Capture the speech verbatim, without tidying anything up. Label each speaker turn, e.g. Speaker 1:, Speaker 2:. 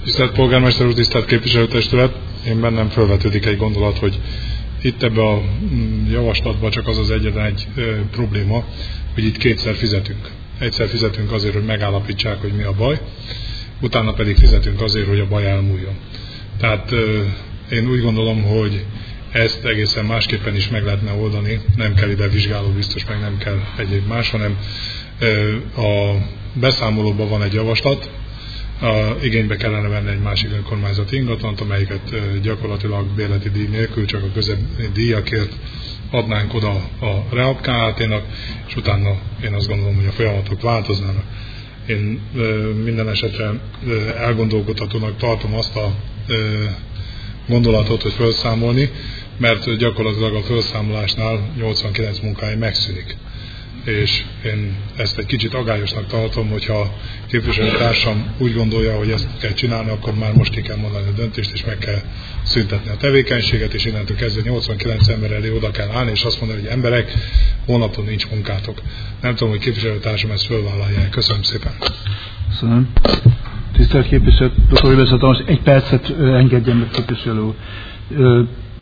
Speaker 1: Tisztelt polgármester úr, tisztelt képviselőtestület! Én bennem felvetődik egy gondolat, hogy itt ebbe a javaslatban csak az az egyetlen egy e, probléma, hogy itt kétszer fizetünk. Egyszer fizetünk azért, hogy megállapítsák, hogy mi a baj, utána pedig fizetünk azért, hogy a baj elmúljon. Tehát e, én úgy gondolom, hogy ezt egészen másképpen is meg lehetne oldani, nem kell ide vizsgáló biztos, meg nem kell egyéb más, hanem e, a beszámolóban van egy javaslat, A, igénybe kellene venni egy másik önkormányzati ingatlant, amelyiket gyakorlatilag bérleti díj nélkül csak a közepdíjakért adnánk oda a Reab Kft-nak, és utána én azt gondolom, hogy a folyamatok változnának. Én e, minden esetre e, elgondolkodhatónak tartom azt a e, gondolatot, hogy felszámolni, mert gyakorlatilag a felszámolásnál nyolcvankilenc munkahely megszűnik. És én ezt egy kicsit agályosnak tartom, hogyha képviselőtársam úgy gondolja, hogy ezt kell csinálni, akkor már most ki kell mondani a döntést, és meg kell szüntetni a tevékenységet, és innentől kezdve nyolcvankilenc ember elé oda kell állni, és azt mondani, hogy emberek, hónapon nincs munkátok. Nem tudom, hogy képviselőtársam ezt fölvállalja. Köszönöm szépen.
Speaker 2: Köszönöm. Tisztelt képviselő, doktor Ives, most egy percet engedjen meg, képviselő úr.